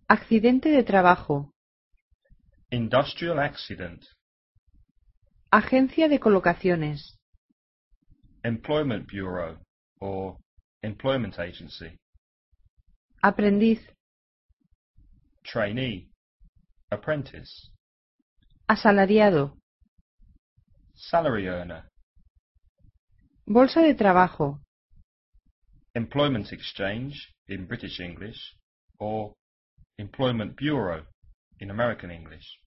Accidente de trabajo. Industrial accident. Agencia de colocaciones. Employment Bureau or Employment Agency. Aprendiz. Trainee. Apprentice. Asalariado. Salary earner. Bolsa de trabajo. Employment Exchange in British English or Employment Bureau in American English.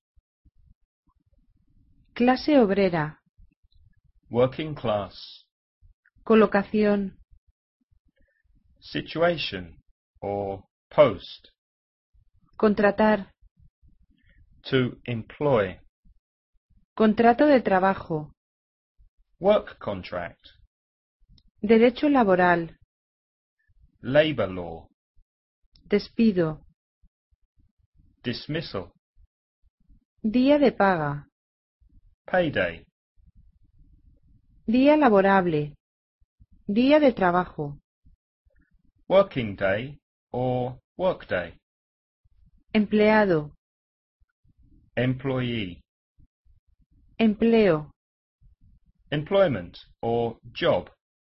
Clase obrera. Working class. Colocación. Situation or post. Contratar. To employ. Contrato de trabajo. Work contract. Derecho laboral. Labour law. Despido. Dismissal. Día de paga. Payday. Día laborable. Día de trabajo. Working day or workday. Empleado. Employee. Empleo. Employment or job.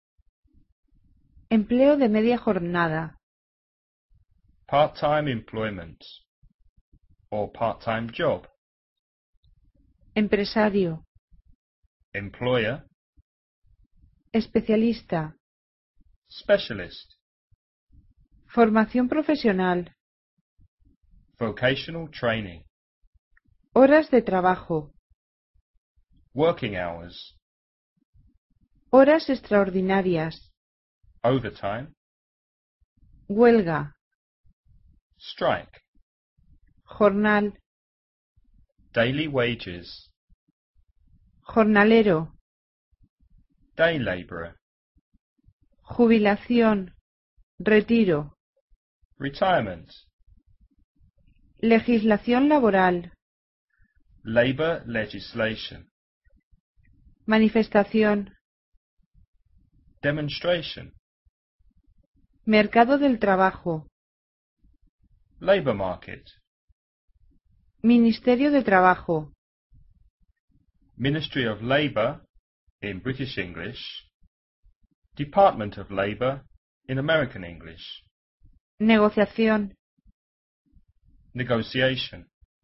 Empleo de media jornada. Part-time employment or part-time job. Empresario. Employer. Especialista. Specialist. Formación profesional. Vocational training. Horas de trabajo. Working hours. Horas extraordinarias. Overtime. Huelga. Strike. Jornal. Daily wages. Jornalero. Day labourer. Jubilación. Retiro. Retirement. Legislación laboral. Labour legislation. Manifestación. Demonstration. Mercado del trabajo. Labour market. Ministerio de Trabajo. Ministry of Labour in British English. Department of Labour in American English. Negociación. Negotiation.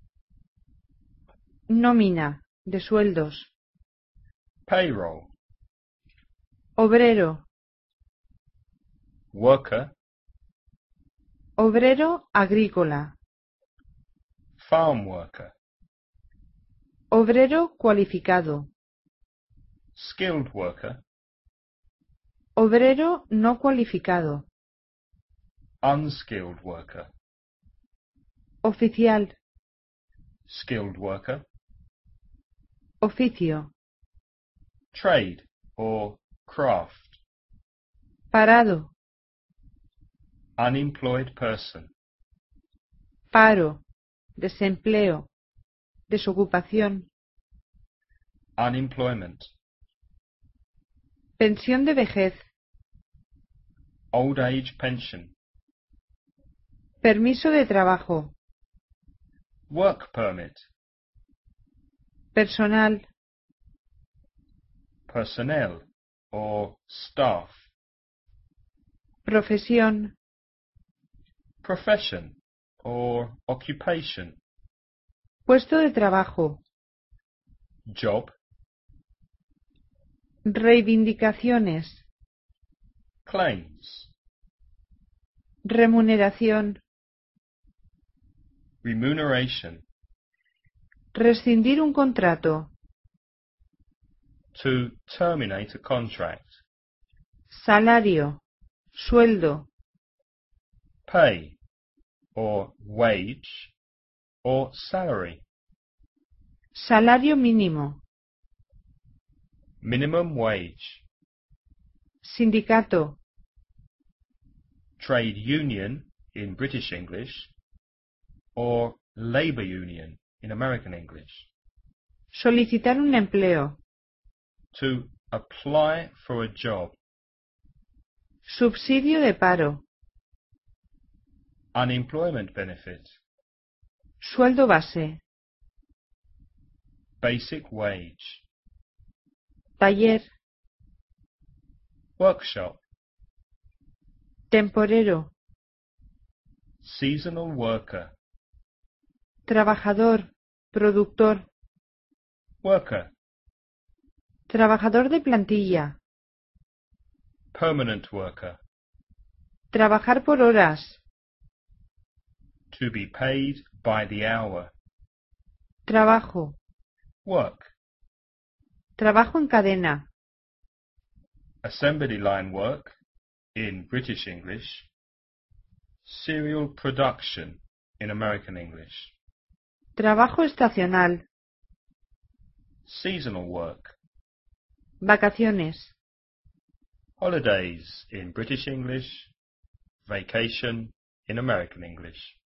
Nómina. De sueldos. Payroll. Obrero. Worker. Obrero agrícola. Farm worker. Obrero cualificado. Skilled worker. Obrero no cualificado. Unskilled worker. Oficial. Skilled worker. Oficio. Trade or craft. Parado. Unemployed person. Paro. Desempleo. Desocupación. Unemployment. Pensión de vejez. Old age pension. Permiso de trabajo. Work permit. Personal. Personnel or staff. Profesión. Profession or occupation. Puesto de trabajo. Job. Reivindicaciones. Claims. Remuneración. Remuneration. Rescindir un contrato. To terminate a contract. Salario. Sueldo. Pay or wage or salary. Salario mínimo. Minimum wage. Sindicato. Trade union in British English or labor union in American English. Solicitar un empleo. To apply for a job. Subsidio de paro. Unemployment benefit. Sueldo base. Basic wage. Taller. Workshop. Temporero. Seasonal worker. Trabajador. Productor. Worker. Trabajador de plantilla. Permanent worker. Trabajar por horas. To be paid by the hour. Trabajo. Work. Trabajo en cadena. Assembly line work in British English. Serial production in American English. Trabajo estacional. Seasonal work. Vacaciones. Holidays in British English. Vacation in American English.